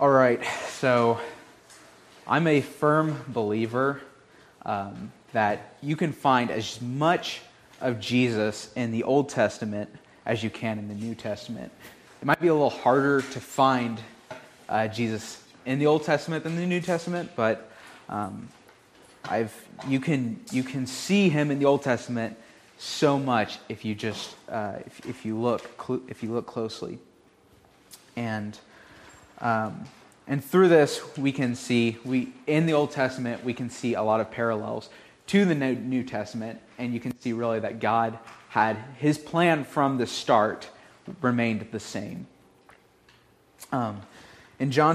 All right, so I'm a firm believer that you can find as much of Jesus in the Old Testament as you can in the New Testament. It might be a little harder to find Jesus in the Old Testament than the New Testament, but you can see him in the Old Testament so much if you just if you look closely, and through this we can see in the Old Testament we can see a lot of parallels to the New Testament, and you can see really that God had his plan from the start remained the same. In John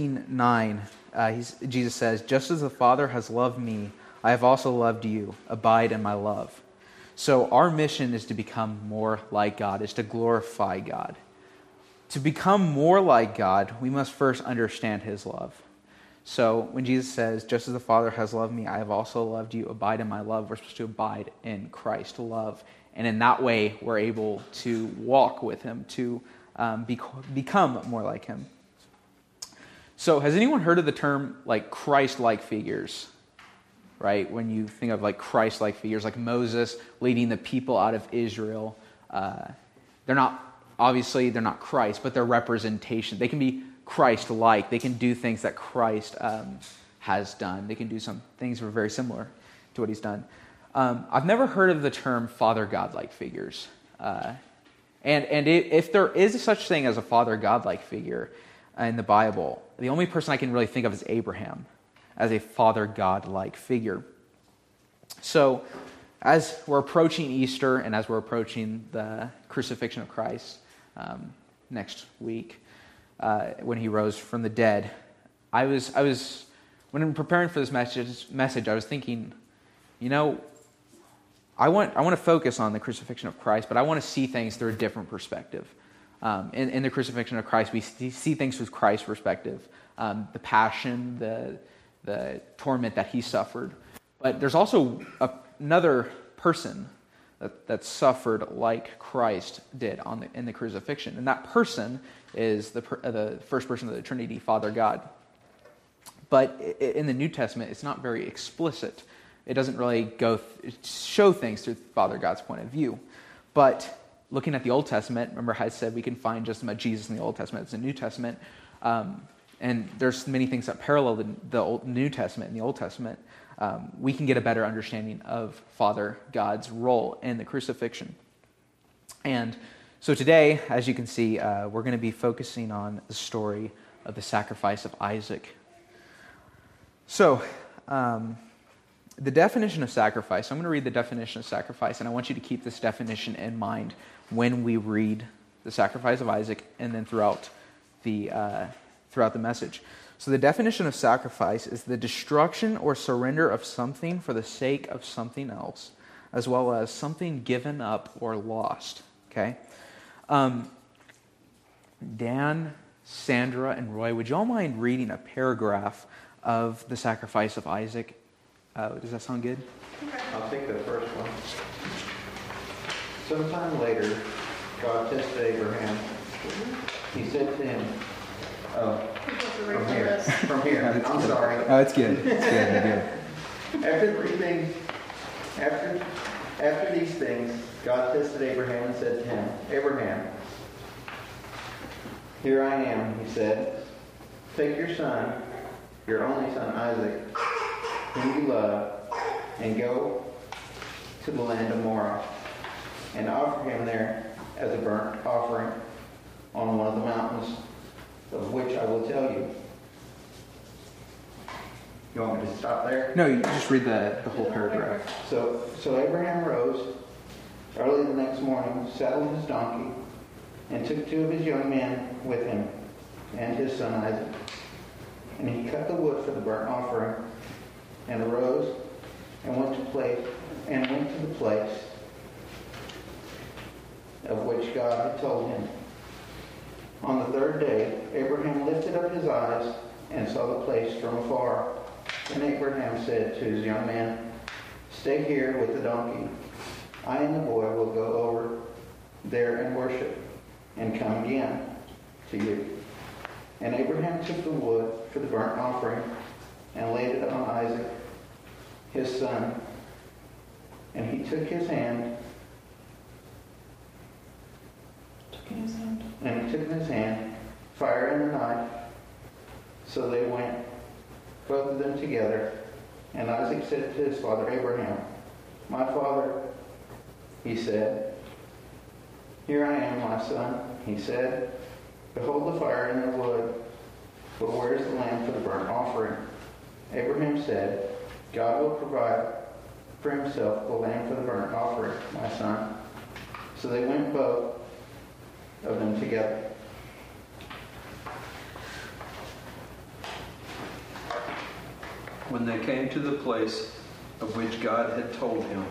15:9, Jesus says, "Just as the Father has loved me, I have also loved you. Abide in my love." So our mission is to become more like God, is to glorify God. To become more like God, we must first understand his love. So when Jesus says, "Just as the Father has loved me, I have also loved you. Abide in my love," we're supposed to abide in Christ's love. And in that way, we're able to walk with him, to become more like him. So has anyone heard of the term like Christ-like figures? Right? When you think of like Christ-like figures, like Moses leading the people out of Israel, they're not Christ, but they're representation. They can be Christ-like. They can do things that Christ has done. They can do some things that are very similar to what he's done. I've never heard of the term Father God-like figures. If there is such thing as a Father God-like figure in the Bible, the only person I can really think of is Abraham as a Father God-like figure. So as we're approaching Easter and as we're approaching the crucifixion of Christ next week, when he rose from the dead, I was when I'm preparing for this message, I was thinking, I want to focus on the crucifixion of Christ, but I want to see things through a different perspective. In the crucifixion of Christ, we see things through Christ's perspective, the passion, the torment that he suffered. But there's also another person that suffered like Christ did in the crucifixion, and that person is the first person of the Trinity, Father God. But in the New Testament, it's not very explicit. It doesn't really show things through Father God's point of view. But looking at the Old Testament, remember I said we can find just as much Jesus in the Old Testament as the New Testament. And there's many things that parallel the New Testament and the Old Testament. We can get a better understanding of Father God's role in the crucifixion. And so today, as you can see, we're going to be focusing on the story of the sacrifice of Isaac. So, the definition of sacrifice, I'm going to read the definition of sacrifice, and I want you to keep this definition in mind when we read the sacrifice of Isaac and then throughout the message. So the definition of sacrifice is the destruction or surrender of something for the sake of something else, as well as something given up or lost. Okay? Dan, Sandra, and Roy, would you all mind reading a paragraph of the sacrifice of Isaac? Does that sound good? I'll take the first one. Sometime later, God tested Abraham. He said to him, From here. I'm sorry. Oh, it's good. It's good. After these things, God tested Abraham and said to him, "Abraham." "Here I am," he said. "Take your son, your only son Isaac, whom you love, and go to the land of Moriah, and offer him there as a burnt offering on one of the mountains of which I will tell you." You want me to stop there? No, you just read the whole paragraph. So Abraham rose early the next morning, saddled his donkey, and took 2 of his young men with him, and his son Isaac. And he cut the wood for the burnt offering, and arose and went to the place of which God had told him. On the 3rd day, Abraham lifted up his eyes and saw the place from afar. And Abraham said to his young man, "Stay here with the donkey. I and the boy will go over there and worship, and come again to you." And Abraham took the wood for the burnt offering and laid it on Isaac, his son. And he took his hand. And he took in his hand fire and a knife. So they went, both of them together. And Isaac said to his father Abraham, "My father," he said. "Here I am, my son," he said. "Behold the fire and the wood, but where is the lamb for the burnt offering?" Abraham said, "God will provide for himself the lamb for the burnt offering, my son." So they went both of them together. When they came to the place of which God had told him,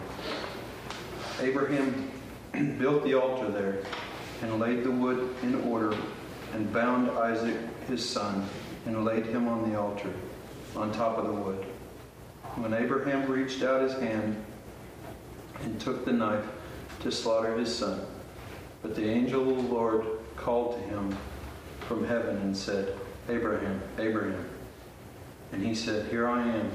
Abraham built the altar there and laid the wood in order and bound Isaac his son and laid him on the altar on top of the wood. When Abraham reached out his hand and took the knife to slaughter his son, but the angel of the Lord called to him from heaven and said, "Abraham, Abraham." And he said, "Here I am."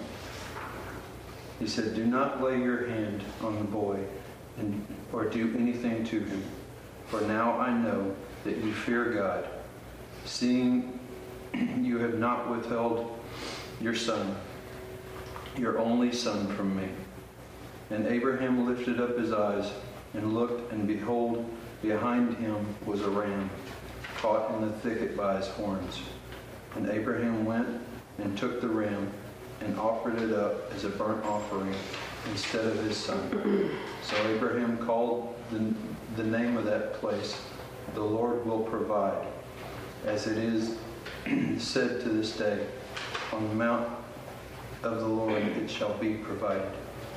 He said, "Do not lay your hand on the boy or do anything to him. For now I know that you fear God, seeing you have not withheld your son, your only son, from me." And Abraham lifted up his eyes and looked, and behold, behind him was a ram caught in the thicket by his horns. And Abraham went and took the ram and offered it up as a burnt offering instead of his son. So Abraham called the name of that place, "The Lord will provide," as it is said to this day, "On the mount of the Lord it shall be provided."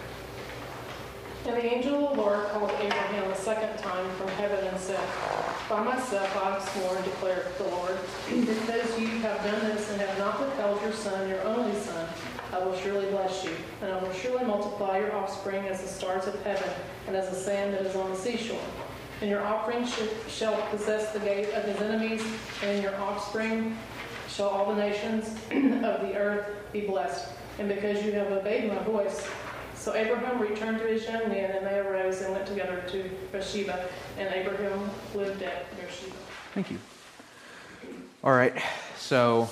And the angel of the Lord called Abraham a second time from heaven and said, "By myself I have sworn, declared the Lord, because you have done this and have not withheld your son, your only son, I will surely bless you, and I will surely multiply your offspring as the stars of heaven and as the sand that is on the seashore. And your offspring shall possess the gate of his enemies, and in your offspring shall all the nations of the earth be blessed. And because you have obeyed my voice." So Abraham returned to his young men, and they arose and went together to Beersheba, and Abraham lived at Beersheba. Thank you. All right, so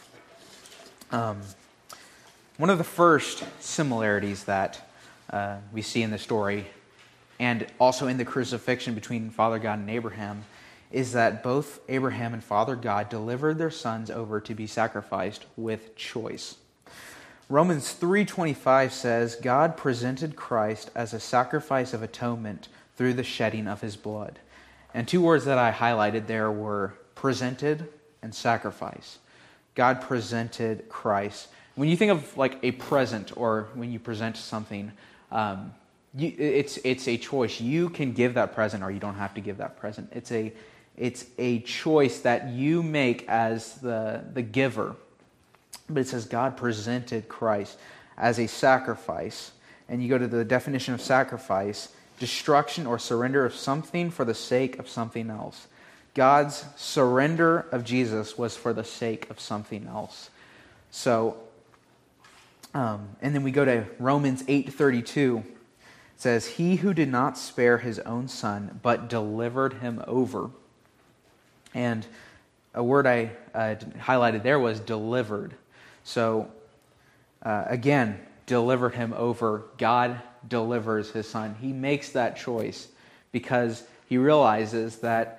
one of the first similarities that we see in the story, and also in the crucifixion between Father God and Abraham, is that both Abraham and Father God delivered their sons over to be sacrificed with choice. Romans 3:25 says, "God presented Christ as a sacrifice of atonement through the shedding of his blood." And two words that I highlighted there were presented and sacrifice. God presented Christ. When you think of like a present, or when you present something, it's a choice. You can give that present, or you don't have to give that present. It's a choice that you make as the giver. But it says God presented Christ as a sacrifice. And you go to the definition of sacrifice: destruction or surrender of something for the sake of something else. God's surrender of Jesus was for the sake of something else. So, and then we go to Romans 8:32. It says, "He who did not spare his own son, but delivered him over." And a word I highlighted there was delivered. So, again, delivered him over. God delivers his son. He makes that choice because he realizes that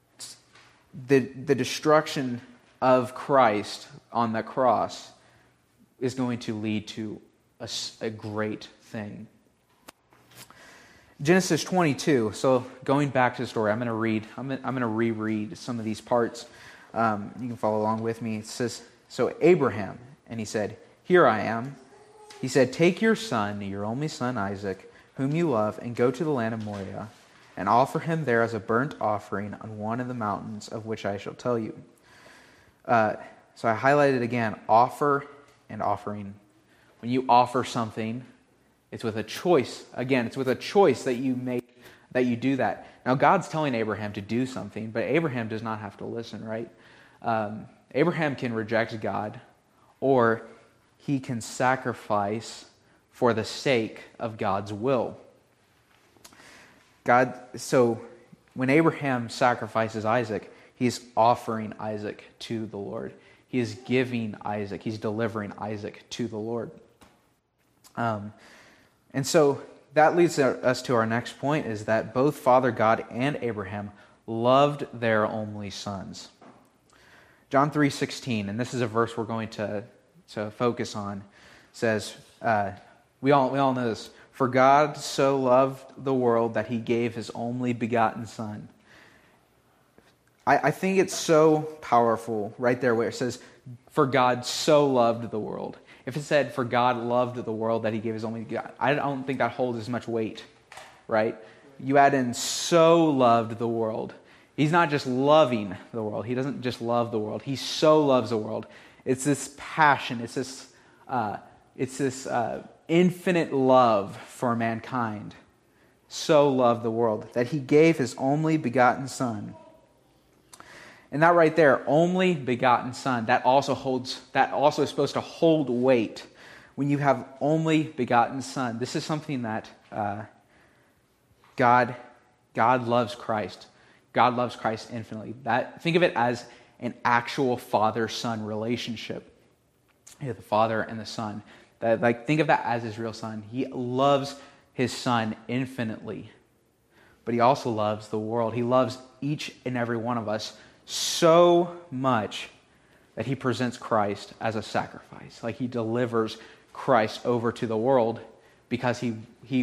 the destruction of Christ on the cross is going to lead to a great thing. Genesis 22. So going back to the story, I'm going to reread some of these parts. You can follow along with me. It says, "So Abraham, and he said, 'Here I am.' He said, 'Take your son, your only son Isaac, whom you love, and go to the land of Moriah, and offer him there as a burnt offering on one of the mountains of which I shall tell you.'" So I highlighted again, offer and offering. When you offer something, it's with a choice. Again, it's with a choice that you make, that you do that. Now, God's telling Abraham to do something, but Abraham does not have to listen, right? Abraham can reject God, or he can sacrifice for the sake of God's will. So when Abraham sacrifices Isaac, he's offering Isaac to the Lord. He is giving Isaac, he's delivering Isaac to the Lord. And so that leads us to our next point, is that both Father God and Abraham loved their only sons. John 3:16, and this is a verse we're going to focus on, says, we all know this, "For God so loved the world that he gave his only begotten Son." I think it's so powerful right there where it says, "For God so loved the world." If it said, "For God loved the world that he gave his only begotten," I don't think that holds as much weight, right? You add in "so loved the world." He's not just loving the world. He doesn't just love the world. He so loves the world. It's this passion. It's this infinite love for mankind. So loved the world that he gave his only begotten Son. And that right there, only begotten Son, that also is supposed to hold weight. When you have only begotten Son, this is something that God loves Christ. God loves Christ infinitely. Think of it as an actual father-son relationship. The Father and the Son. Think of that as his real Son. He loves his Son infinitely. But he also loves the world. He loves each and every one of us so much that he presents Christ as a sacrifice. Like he delivers Christ over to the world because he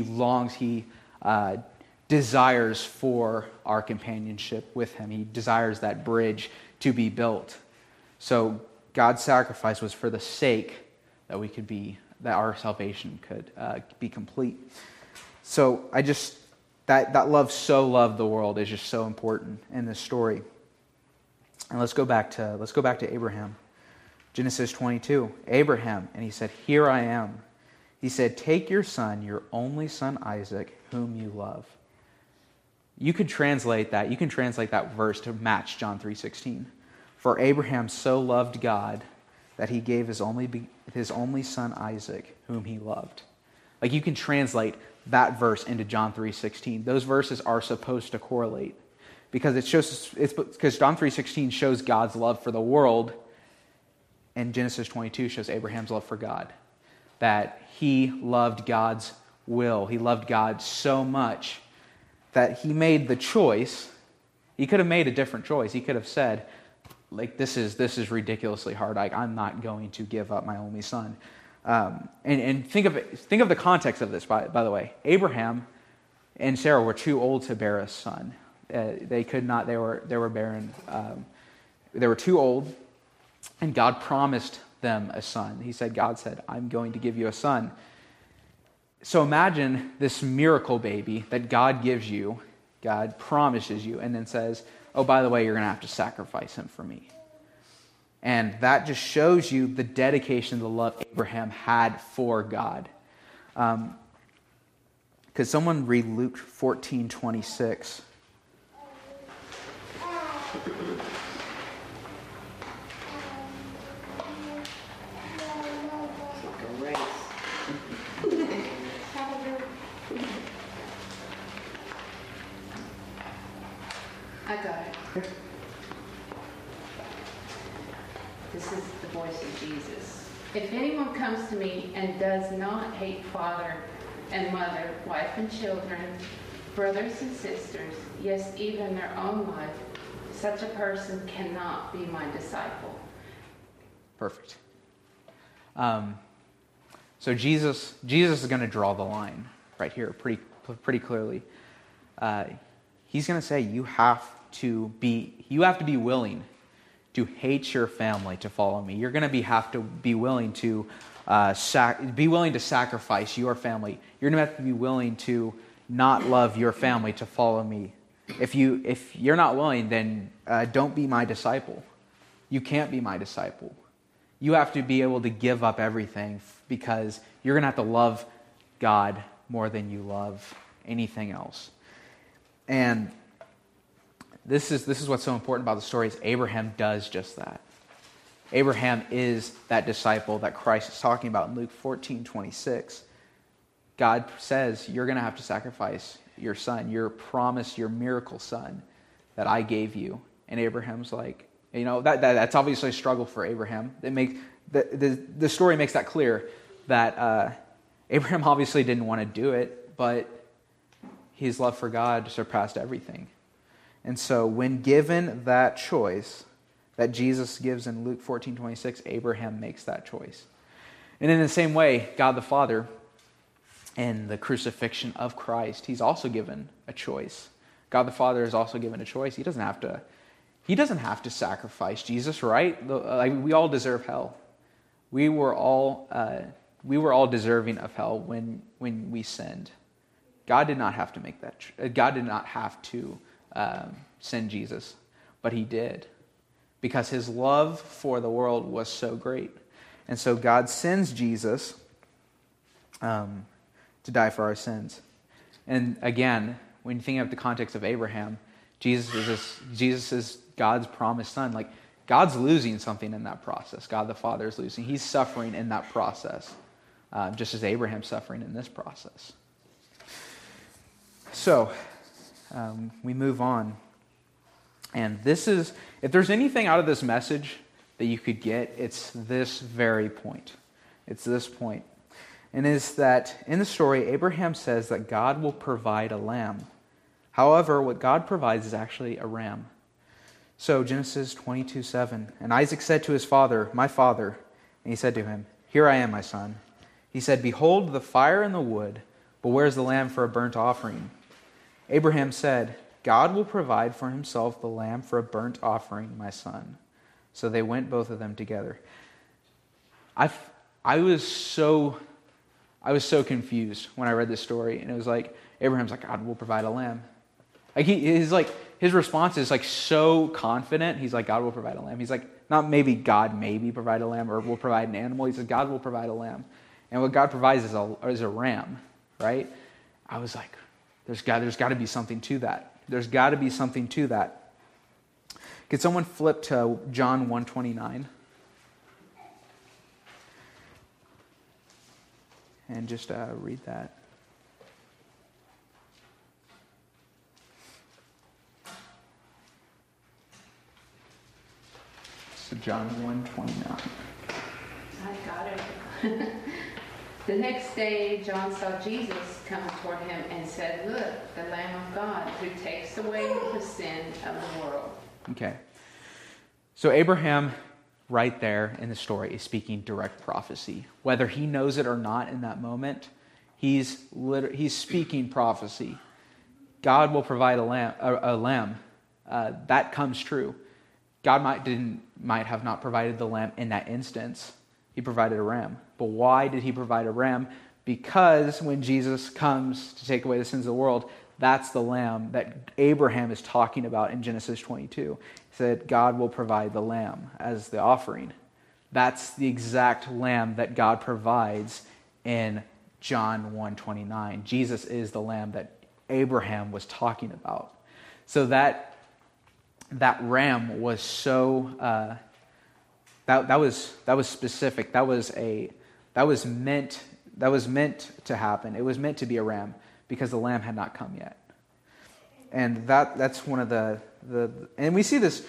desires for our companionship with him. He desires that bridge to be built. So God's sacrifice was for the sake that our salvation could be complete. So that love so loved the world is just so important in this story. And let's go back to Abraham. Genesis 22. Abraham, and he said, "Here I am." He said, "Take your son, your only son Isaac, whom you love." You can translate that verse to match John 3:16. "For Abraham so loved God that he gave his only son Isaac, whom he loved." Like you can translate that verse into John 3:16. Those verses are supposed to correlate because because John 3:16 shows God's love for the world, and Genesis 22 shows Abraham's love for God. That he loved God's will. He loved God so much that he made the choice. He could have made a different choice. He could have said, like, this is ridiculously hard. I'm not going to give up my only son. And think of the context of this, by the way. Abraham and Sarah were too old to bear a son. They could not. They were barren. They were too old, and God promised them a son. God said, "I'm going to give you a son." So imagine this miracle baby that God gives you, God promises you, and then says, "Oh, by the way, you're going to have to sacrifice him for me." And that just shows you the dedication, the love Abraham had for God. Could someone read Luke 14:26? I got it. This is the voice of Jesus. "If anyone comes to me and does not hate father and mother, wife and children, brothers and sisters, yes, even their own life, such a person cannot be my disciple." Perfect. So Jesus is going to draw the line right here pretty clearly. He's going to say you have to be willing to hate your family to follow me. You're going to have to be willing to sacrifice your family. You're going to have to be willing to not love your family to follow me. If you're not willing, then don't be my disciple. You can't be my disciple. You have to be able to give up everything because you're going to have to love God more than you love anything else. And this is what's so important about the story is Abraham does just that. Abraham is that disciple that Christ is talking about in Luke 14:26. God says, you're going to have to sacrifice your son, your promised, your miracle son that I gave you. And Abraham's like, that's obviously a struggle for Abraham. The story makes that clear, that Abraham obviously didn't want to do it, but his love for God surpassed everything. And so when given that choice that Jesus gives in Luke 14:26, Abraham makes that choice. And in the same way, God the Father, in the crucifixion of Christ, he's also given a choice. God the Father is also given a choice. He doesn't have to sacrifice Jesus, right? We all deserve hell. We were all deserving of hell when we sinned. God did not have to make that. God did not have to send Jesus, but he did, because his love for the world was so great. And so God sends Jesus to die for our sins. And again, when you think of the context of Abraham, Jesus is God's promised son. Like, God's losing something in that process. God the Father is losing. He's suffering in that process, just as Abraham's suffering in this process. So, we move on. And this is, if there's anything out of this message that you could get, it's this very point. It's this point. And is that in the story, Abraham says that God will provide a lamb. However, what God provides is actually a ram. So Genesis 22:7, and Isaac said to his father, my father, and he said to him, here I am, my son. He said, behold the fire and the wood, but where is the lamb for a burnt offering? Abraham said, God will provide for himself the lamb for a burnt offering, my son. So they went, both of them together. I was so confused when I read this story, and it was like, Abraham's like, God will provide a lamb. Like his response is like so confident. He's like, God will provide a lamb. He's like, not maybe God maybe provide a lamb or will provide an animal. He says, God will provide a lamb. And what God provides is a ram, right? I was like, there's got to be something to that. There's got to be something to that. Could someone flip to John 1:29? And just read that. So John 1:29. I got it. The next day, John saw Jesus coming toward him and said, look, the Lamb of God who takes away the sin of the world. Okay. So Abraham, right there in the story, is speaking direct prophecy. Whether he knows it or not in that moment, he's speaking prophecy. God will provide a lamb. That comes true. God might have not provided the lamb in that instance. He provided a ram. But why did he provide a ram? Because when Jesus comes to take away the sins of the world, that's the lamb that Abraham is talking about in Genesis 22. He said God will provide the lamb as the offering. That's the exact lamb that God provides in John 1:29. Jesus is the lamb that Abraham was talking about. So that ram was so that was specific. That was meant to happen. It was meant to be a ram because the lamb had not come yet. And that's one of the and we see this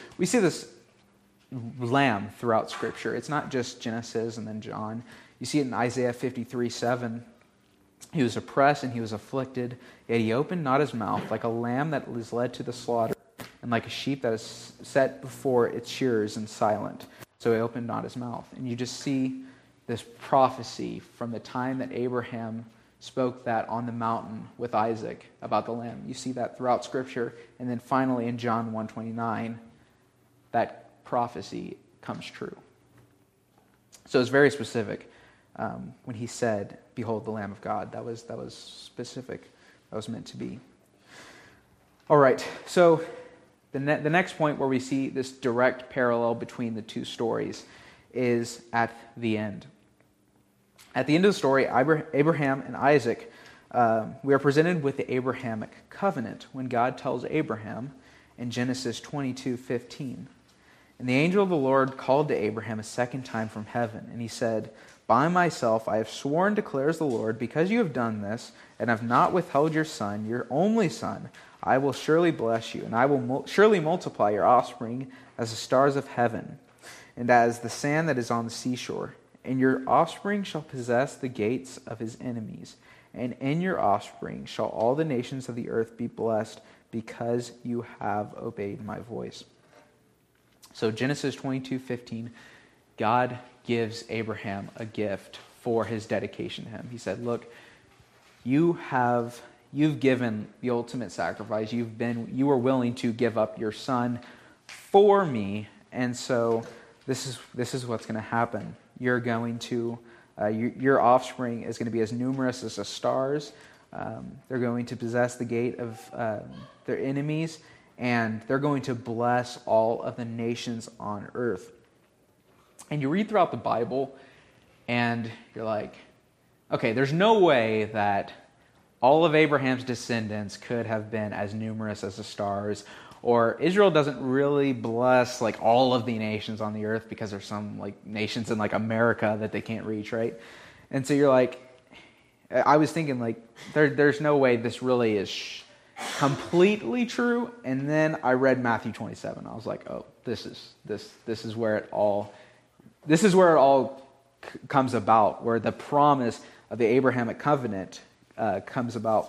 lamb throughout Scripture. It's not just Genesis and then John. You see it in Isaiah 53:7. He was oppressed and he was afflicted, yet he opened not his mouth, like a lamb that is led to the slaughter, and like a sheep that is set before its shearers and silent. So he opened not his mouth. And you just see this prophecy from the time that Abraham spoke that on the mountain with Isaac about the lamb. You see that throughout Scripture. And then finally in John 1:29, that prophecy comes true. So it's very specific. When he said, behold the Lamb of God, that was specific. That was meant to be. All right, so the next point where we see this direct parallel between the two stories is at the end. At the end of the story, Abraham and Isaac, we are presented with the Abrahamic covenant when God tells Abraham in Genesis 22:15, And the angel of the Lord called to Abraham a second time from heaven, and he said, By myself I have sworn, declares the Lord, because you have done this, and have not withheld your son, your only son, I will surely bless you, and I will surely multiply your offspring as the stars of heaven, and as the sand that is on the seashore. And your offspring shall possess the gates of his enemies, and in your offspring shall all the nations of the earth be blessed, because you have obeyed my voice. So Genesis 22:15, God gives Abraham a gift for his dedication to him. He said, look, you've given the ultimate sacrifice. You were willing to give up your son for me, and so this is what's going to happen. You're going to your offspring is going to be as numerous as the stars. They're going to possess the gate of their enemies, and they're going to bless all of the nations on earth. And you read throughout the Bible, and you're like, okay, there's no way that all of Abraham's descendants could have been as numerous as the stars, or Israel doesn't really bless like all of the nations on the earth because there's some like nations in like America that they can't reach, right? And so you're like, I was thinking like, there's no way this really is completely true. And then I read Matthew 27. I was like, oh, this is where it all comes about, where the promise of the Abrahamic covenant comes about.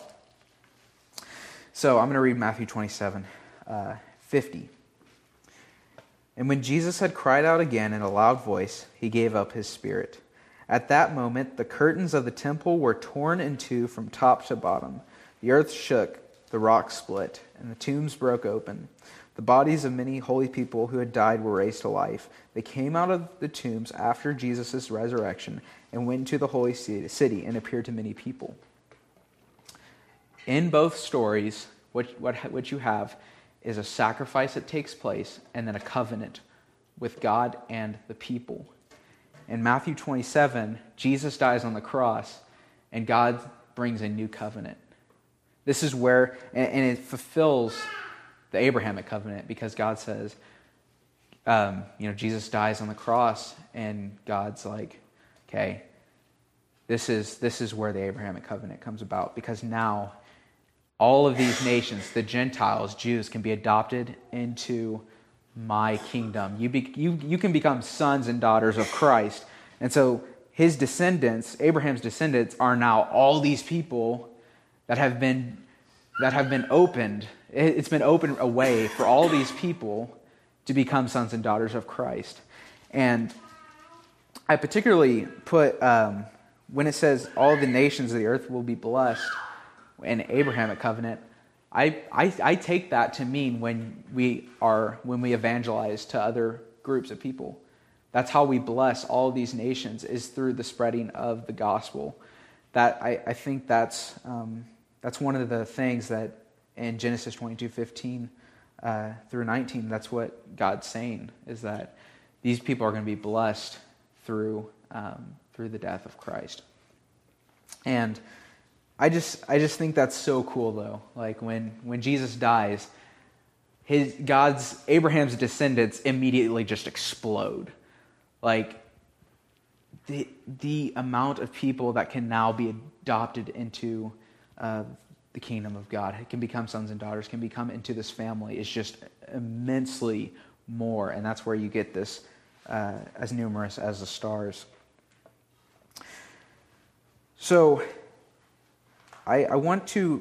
So I'm going to read Matthew 27:50. And when Jesus had cried out again in a loud voice, he gave up his spirit. At that moment, the curtains of the temple were torn in two from top to bottom. The earth shook, the rocks split, and the tombs broke open. The bodies of many holy people who had died were raised to life. They came out of the tombs after Jesus' resurrection and went into the holy city and appeared to many people. In both stories, what you have is a sacrifice that takes place and then a covenant with God and the people. In Matthew 27, Jesus dies on the cross and God brings a new covenant. This is where, and it fulfills the Abrahamic covenant, because God says, Jesus dies on the cross, and God's like, okay, this is where the Abrahamic covenant comes about, because now all of these nations, the Gentiles, Jews, can be adopted into my kingdom. You can become sons and daughters of Christ. And so his descendants, Abraham's descendants, are now all these people that have been opened. It's been opened a way for all these people to become sons and daughters of Christ. And I particularly put, when it says all the nations of the earth will be blessed in Abrahamic covenant, I take that to mean when we evangelize to other groups of people. That's how we bless all of these nations, is through the spreading of the gospel. That I think that's one of the things that in Genesis 22:15 through 19, that's what God's saying, is that these people are going to be blessed through the death of Christ. And I just think that's so cool, though. Like when Jesus dies, Abraham's descendants immediately just explode. Like the amount of people that can now be adopted into the kingdom of God, can become sons and daughters, can become into this family, is just immensely more. And that's where you get this as numerous as the stars. So I want to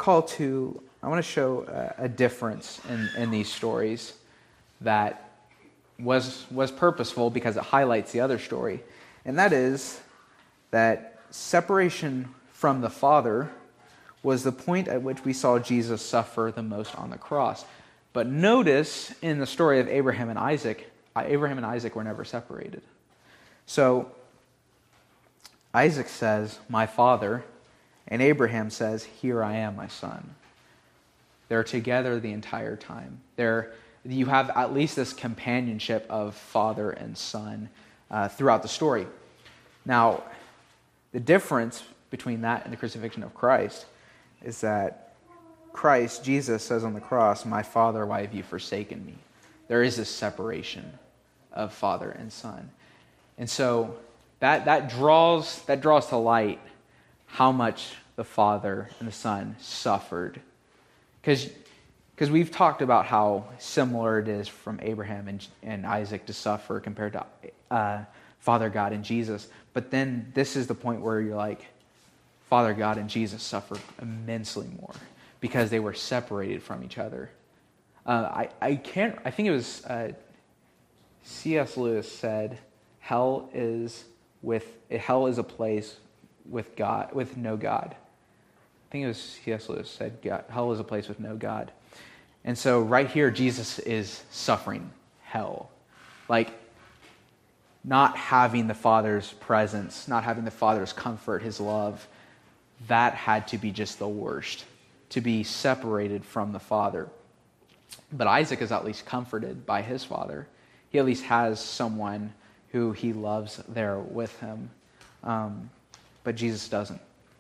show a difference in these stories that was purposeful, because it highlights the other story, and that is that separation from the Father was the point at which we saw Jesus suffer the most on the cross. But notice in the story of Abraham and Isaac were never separated. So Isaac says, "My father," and Abraham says, "Here I am, my son." They're together the entire time. You have at least this companionship of father and son throughout the story. Now, the difference between that and the crucifixion of Christ is that Jesus says on the cross, "My Father, why have you forsaken me?" there is this separation of father and son. And so that draws to light how much the Father and the Son suffered. Because we've talked about how similar it is from Abraham and Isaac to suffer compared to Father God and Jesus. But then this is the point where you're like, Father God and Jesus suffered immensely more because they were separated from each other. I think it was C.S. Lewis said, hell is a place with God, with no God. I think it was C.S. Lewis said, hell is a place with no God. And so right here, Jesus is suffering hell. Like, not having the Father's presence, not having the Father's comfort, His love, that had to be just the worst, to be separated from the Father. But Isaac is at least comforted by his father. He at least has someone who he loves there with him. But Jesus doesn't.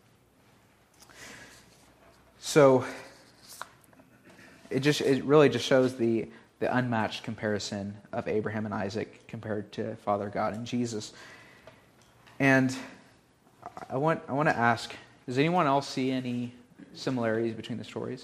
So it really just shows the unmatched comparison of Abraham and Isaac compared to Father God and Jesus. And I want to ask, does anyone else see any similarities between the stories?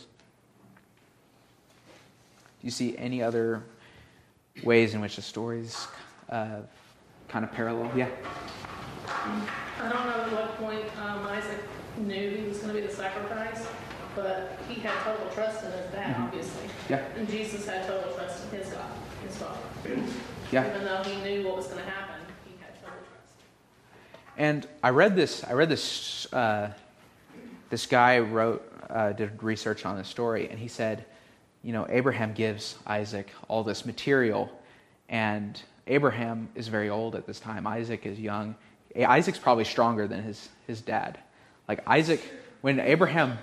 Do you see any other ways in which the stories kind of parallel? Yeah. I don't know at what point Isaac knew he was going to be the sacrifice, but he had total trust in his dad, obviously. Yeah. And Jesus had total trust in his God, his Father. Yeah. Even though he knew what was going to happen, he had total trust. And I read this. This guy did research on this story, and he said, Abraham gives Isaac all this material, and Abraham is very old at this time. Isaac is young. Isaac's probably stronger than his dad. Like Isaac, when Abraham,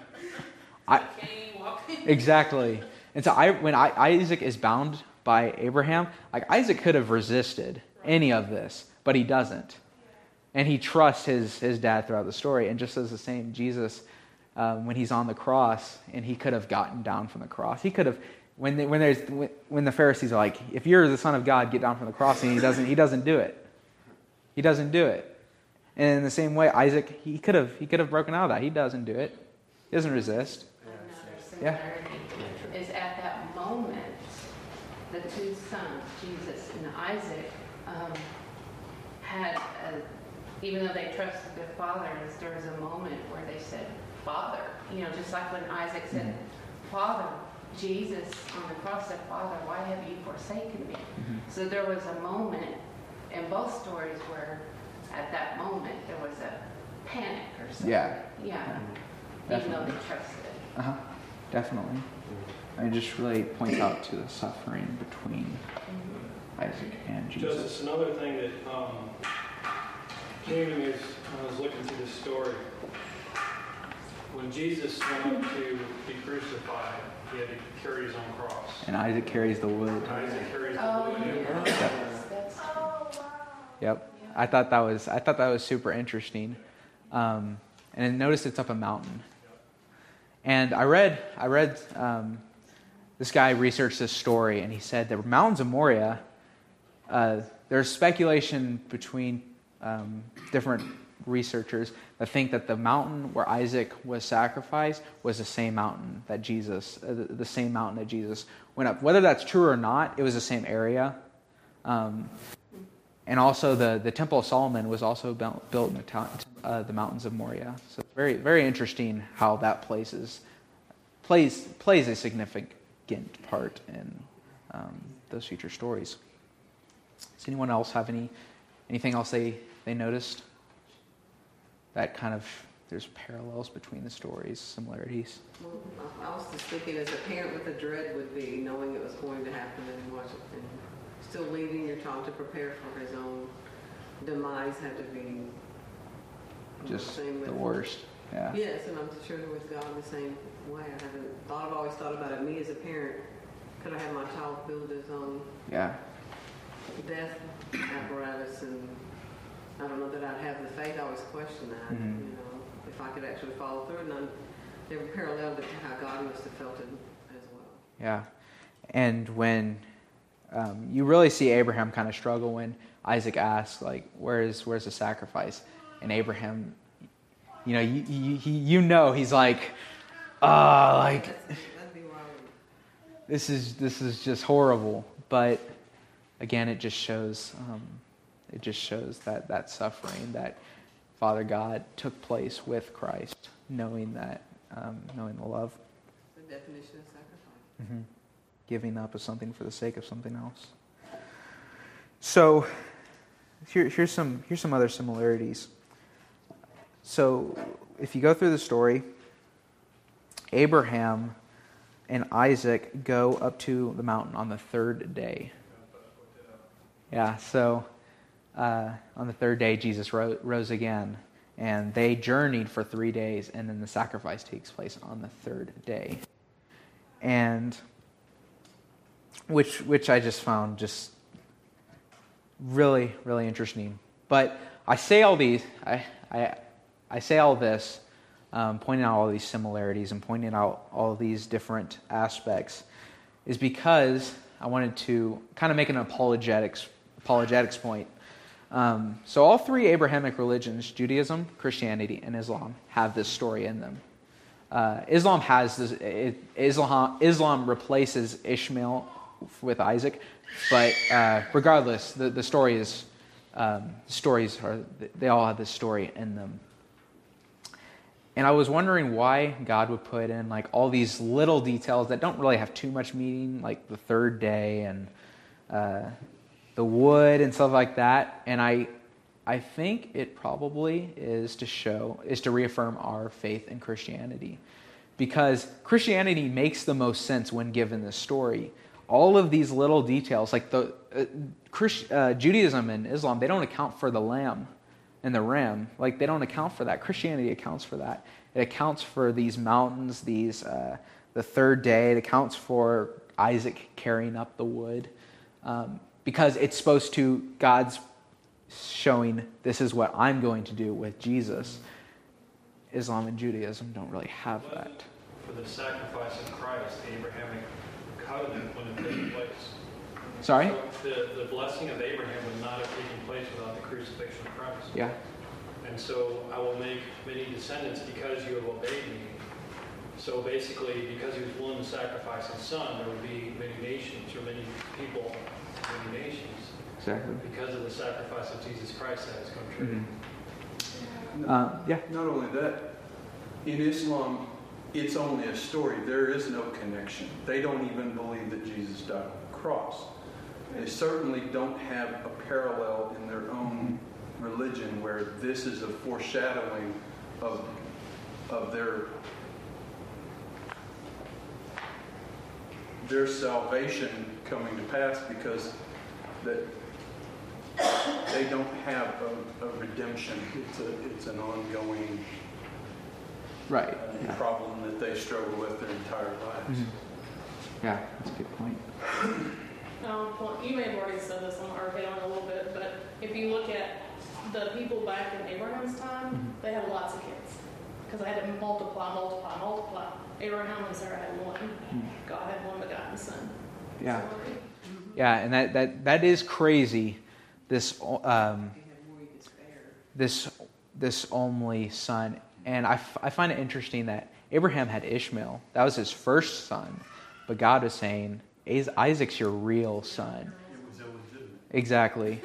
exactly. And so when Isaac is bound by Abraham, like Isaac could have resisted any of this, but he doesn't, and he trusts his dad throughout the story. And just as the same, Jesus. When he's on the cross, and he could have gotten down from the cross. He could have, when the Pharisees are like, "If you're the Son of God, get down from the cross," and he doesn't do it. He doesn't do it. And in the same way, Isaac, he could have broken out of that. He doesn't do it. He doesn't resist. Another similarity is at that moment, the two sons, Jesus and Isaac, even though they trusted their father, there was a moment where they said, Father, just like when Isaac said, Father, Jesus on the cross said, Father, why have you forsaken me? So there was a moment in both stories where at that moment there was a panic or something. Yeah. Even though they trusted. Definitely. And it just really points out to the suffering between Isaac and Jesus. Justice, another thing that came to me as I was looking through this story, when Jesus went up to be crucified, he had to carry his own cross. And Isaac carries the wood. Isaac carries the wood. Yep. I thought that was super interesting. And notice it's up a mountain. And I read this guy researched this story, and he said the mountains of Moriah, there's speculation between different researchers that think that the mountain where Isaac was sacrificed was the same mountain that Jesus went up. Whether that's true or not, it was the same area. And also the Temple of Solomon was also built in the mountains of Moriah. So it's very, very interesting how that plays a significant part in those future stories. Does anyone else have anything else they noticed? That kind of, there's parallels between the stories, similarities. Well, I was just thinking as a parent what the dread would be, knowing it was going to happen and still leaving your child to prepare for his own demise had to be Just same the with, worst. Yeah. Yes, and I'm sure with God the same way. I've always thought about it. Me as a parent, could I have my child build his own Yeah. death apparatus, and I don't know that I'd have the faith. I always question that, if I could actually follow through. And they were parallel to how God must have felt it as well. Yeah. And when you really see Abraham kind of struggle when Isaac asks, like, where's the sacrifice? And Abraham, he's like, like, That'd be wild. this is just horrible. But again, it just shows that suffering that Father God took place with Christ, knowing the love, The definition of sacrifice. giving up of something for the sake of something else. So here's some other similarities. So if you go through the story, Abraham and Isaac go up to the mountain on the third day. Yeah, so on the third day, Jesus rose again, and they journeyed for 3 days, and then the sacrifice takes place on the third day. And which I just found just really, really interesting. But I say all these, I say all this, pointing out all these similarities and pointing out all these different aspects, is because I wanted to kind of make an apologetics point. So all three Abrahamic religions, Judaism, Christianity, and Islam, have this story in them. Islam has this. Islam replaces Ishmael with Isaac, but regardless, the stories they all have this story in them. And I was wondering why God would put in like all these little details that don't really have too much meaning, like the third day and the wood and stuff like that. And I think it probably is to reaffirm our faith in Christianity, because Christianity makes the most sense when given this story. All of these little details, like the Judaism and Islam, they don't account for the lamb and the ram. Like, they don't account for that. Christianity accounts for that. It accounts for these mountains, the third day. It accounts for Isaac carrying up the wood, because it's supposed to, God's showing, this is what I'm going to do with Jesus. Islam and Judaism don't really have that. For the sacrifice of Christ, the Abrahamic covenant wouldn't have taken place. Sorry? So the blessing of Abraham would not have taken place without the crucifixion of Christ. Yeah. And so I will make many descendants because you have obeyed me. So basically, because he was willing to sacrifice his son, there would be many nations, or many people, many nations. Exactly. Because of the sacrifice of Jesus Christ that has come true. Yeah. Not only that, in Islam, it's only a story. There is no connection. They don't even believe that Jesus died on the cross. They certainly don't have a parallel in their own religion where this is a foreshadowing of their salvation coming to pass, because that they don't have a redemption. It's an ongoing Right. Yeah. problem that they struggle with their entire lives. Yeah, that's a good point. Well, you may have already said this on Archeon a little bit, but if you look at the people back in Abraham's time, they had lots of kids because they had to multiply. Abraham and Sarah had one. God had one begotten son. Yeah. Yeah, and that is crazy. This only son, and I find it interesting that Abraham had Ishmael. That was his first son, but God was saying, Isaac's your real son. It was illegitimate. Exactly.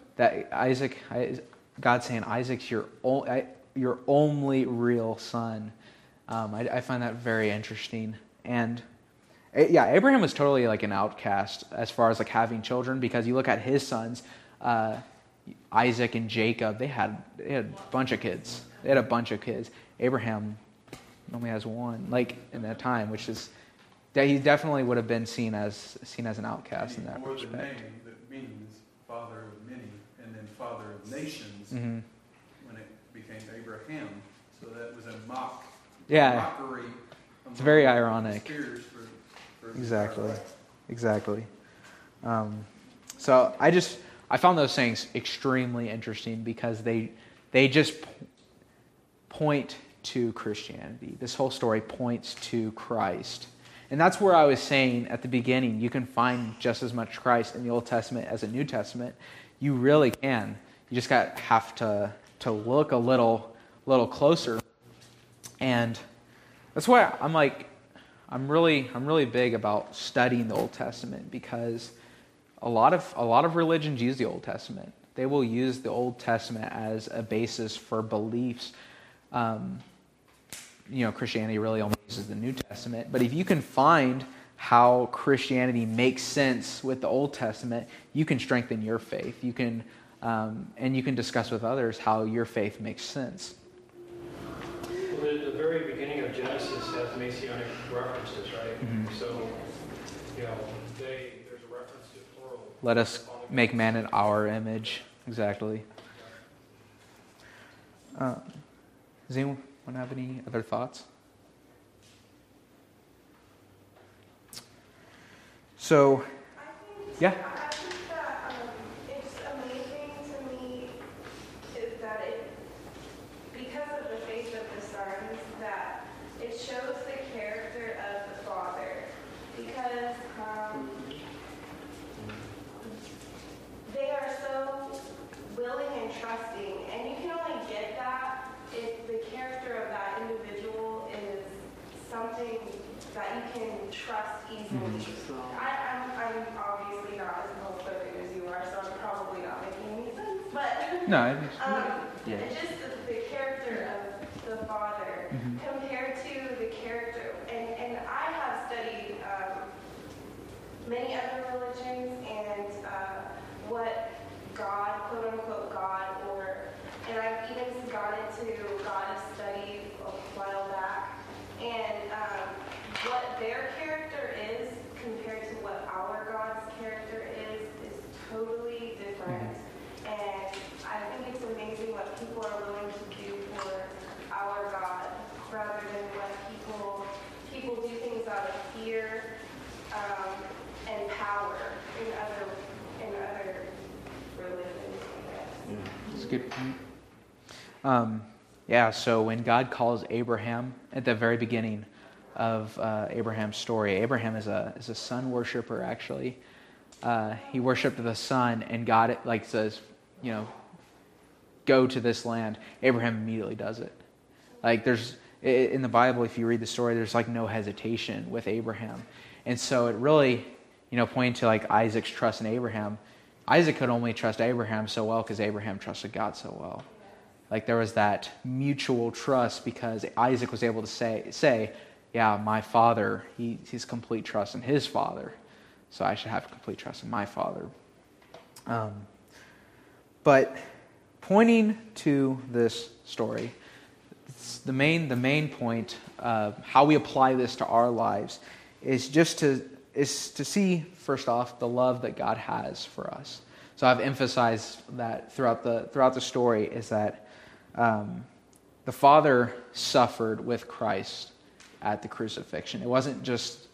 God's saying Isaac's your only real son. I find that very interesting. And yeah, Abraham was totally like an outcast as far as like having children, because you look at his sons, Isaac and Jacob, they had a bunch of kids. They had a bunch of kids. Abraham only has one, like in that time, which is that he definitely would have been seen as an outcast in that Or the respect. name that means father of many, and then father of nations, Mm-hmm. when it became Abraham. So that was a Yeah, mockery. it's very ironic. Spears for Exactly. Exactly. So I found those things extremely interesting because they just point to Christianity. This whole story points to Christ. And that's where I was saying at the beginning, you can find just as much Christ in the Old Testament as the New Testament. You really can. You just have to look a little closer. And that's why I'm really big about studying the Old Testament, because a lot of religions use the Old Testament. They will use the Old Testament as a basis for beliefs. Christianity really only uses the New Testament. But if you can find how Christianity makes sense with the Old Testament, you can strengthen your faith. You can, and you can discuss with others how your faith makes sense. Well, the very beginning of Genesis has messianic references, right? Mm-hmm. So, there's a reference to plural. Let us make man in our image. Exactly. Does anyone have any other thoughts? So, yeah. I think that it's amazing to me is that because of the face of the sons, that it shows the character of the father. Because they are so willing and trusting, and you can only get that if the character of that individual is something that you can trust easily. I'm obviously not as well-spoken as you are, so I'm probably not making any sense. But No. just the character of the father compared to the character, and I have studied many other religions and what God, quote unquote God, and I've even gone into God of study a while back, and what their character is compared to what our God's character is totally different. And I think it's amazing what people are willing to do for our God, rather than what people do things out of fear and power in other religions, I guess. That's a good point. So when God calls Abraham at the very beginning of Abraham's story, Abraham is a sun worshiper, actually. He worshipped the sun, and God says, go to this land. Abraham immediately does it. There's in the Bible, if you read the story, there's no hesitation with Abraham. And so it really, pointing to Isaac's trust in Abraham. Isaac could only trust Abraham so well because Abraham trusted God so well. There was that mutual trust because Isaac was able to say, yeah, my father, he's complete trust in his father, so I should have complete trust in my father. But pointing to this story, the main point of how we apply this to our lives is to see, first off, the love that God has for us. So I've emphasized that throughout the story is that the Father suffered with Christ at the crucifixion. It wasn't just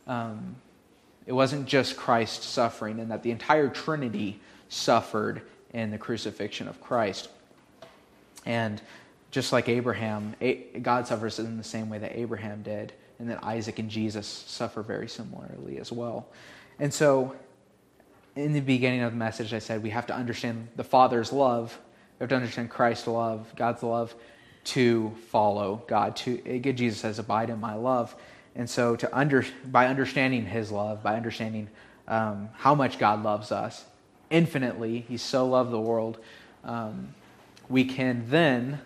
Christ suffering, and that the entire Trinity suffered in the crucifixion of Christ. And just like Abraham, God suffers in the same way that Abraham did, and that Isaac and Jesus suffer very similarly as well. And so, in the beginning of the message, I said we have to understand the Father's love. We have to understand Christ's love, God's love, to follow God. Jesus says, "Abide in my love." And so, by understanding His love, by understanding how much God loves us infinitely, He so loved the world, we can then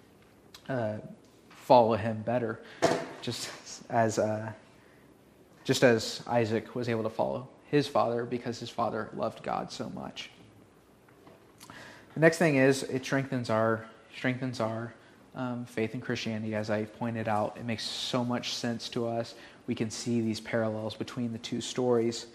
follow Him better, just as Isaac was able to follow his father because his father loved God so much. The next thing is it strengthens our faith in Christianity. As I pointed out, it makes so much sense to us. We can see these parallels between the two stories.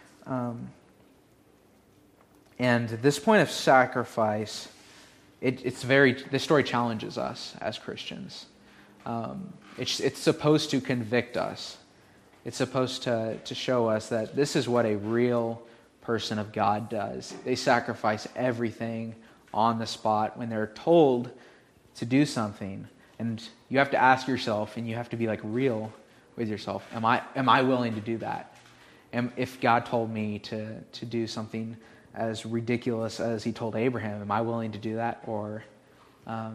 And this point of sacrifice, this story challenges us as Christians. It's supposed to convict us. It's supposed to show us that this is what a real person of God does. They sacrifice everything on the spot when they're told to do something. And you have to ask yourself, and you have to be real with yourself. Am I willing to do that? And if God told me to do something as ridiculous as he told Abraham, am I willing to do that? Or are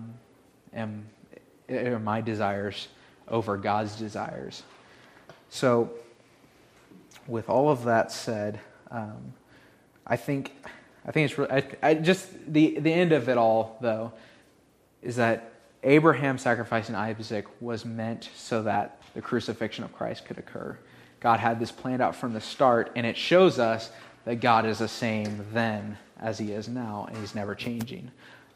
my desires over God's desires? So with all of that said, I think it's just the end of it all, though, is that Abraham sacrificing Isaac was meant so that the crucifixion of Christ could occur. God had this planned out from the start, and it shows us that God is the same then as he is now, and he's never changing.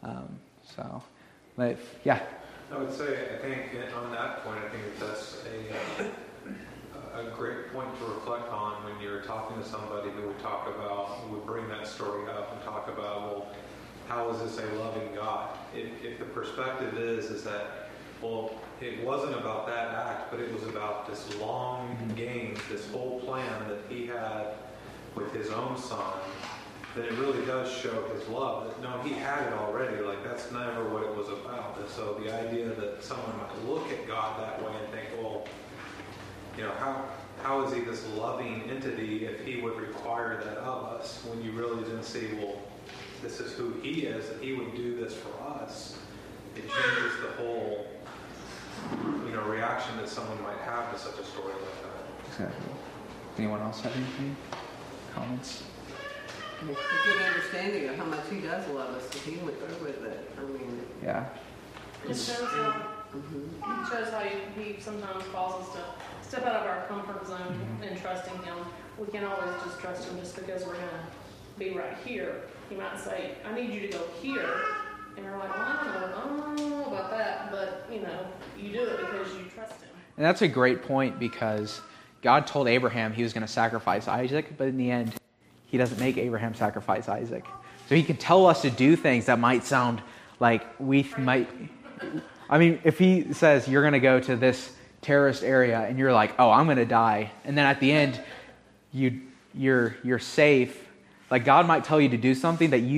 But yeah. I would say, I think on that point, I think that's a great point to reflect on when you're talking to somebody who would bring that story up and talk about, well, how is this a loving God? If the perspective is that, well, it wasn't about that act, but it was about this long game, this whole plan that he had with his own son, then it really does show his love. That, no, he had it already. Like, that's never what it was about. And so the idea that someone might look at God that way and think, well, how is he this loving entity if he would require that of us? When you really then see, well, this is who he is, that he would do this for us. It changes the whole, reaction that someone might have to such a story like that. Exactly. Anyone else have anything? Comments? A good understanding of how much he does love us, if he went through with it. I mean, Yeah. It shows how he sometimes calls us to step out of our comfort zone and trusting him. We can't always just trust him just because we're going to be right here. He might say, I need you to go here. And we're like, well, I don't know about that. But, you do it because you trust him. And that's a great point, because God told Abraham he was going to sacrifice Isaac, but in the end, he doesn't make Abraham sacrifice Isaac. So he can tell us to do things that might sound like we might... I mean, if he says you're going to go to this terrorist area and you're like, oh, I'm going to die, and then at the end you're safe, like God might tell you to do something that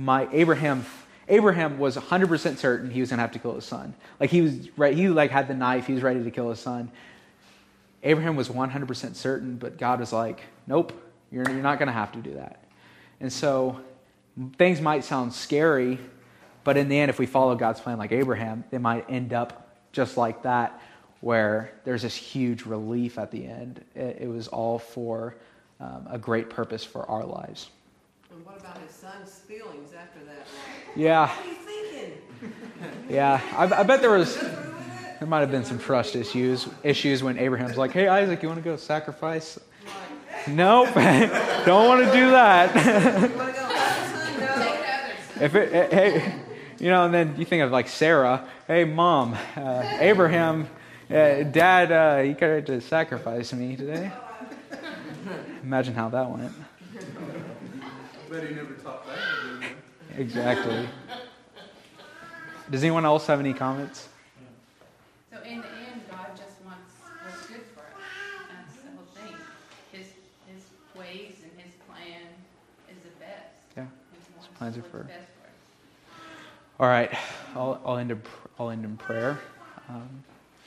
Abraham was 100% certain he was going to have to kill his son. Like he was right, he had the knife, he was ready to kill his son. Abraham was 100% certain, but God was like, nope, you're not going to have to do that. And so things might sound scary, but in the end, if we follow God's plan like Abraham, they might end up just like that, where there's this huge relief at the end. It was all for a great purpose for our lives. and what about his son's feelings after that? Yeah. What are you thinking? Yeah, I bet there might have been some trust issues when Abraham's like, hey, Isaac, you want to go sacrifice? Nope, don't want to do that. You want to go have a son? No. Hey, and then you think of like Sarah. Hey, Mom, Abraham, Dad, you got to sacrifice me today. Imagine how that went. But he never taught that. Exactly. Does anyone else have any comments? So in the end, God just wants what's good for us. That's the whole thing. His ways and his plan is the best. Yeah. His plans are what's for- best for us. All right, I'll end in prayer.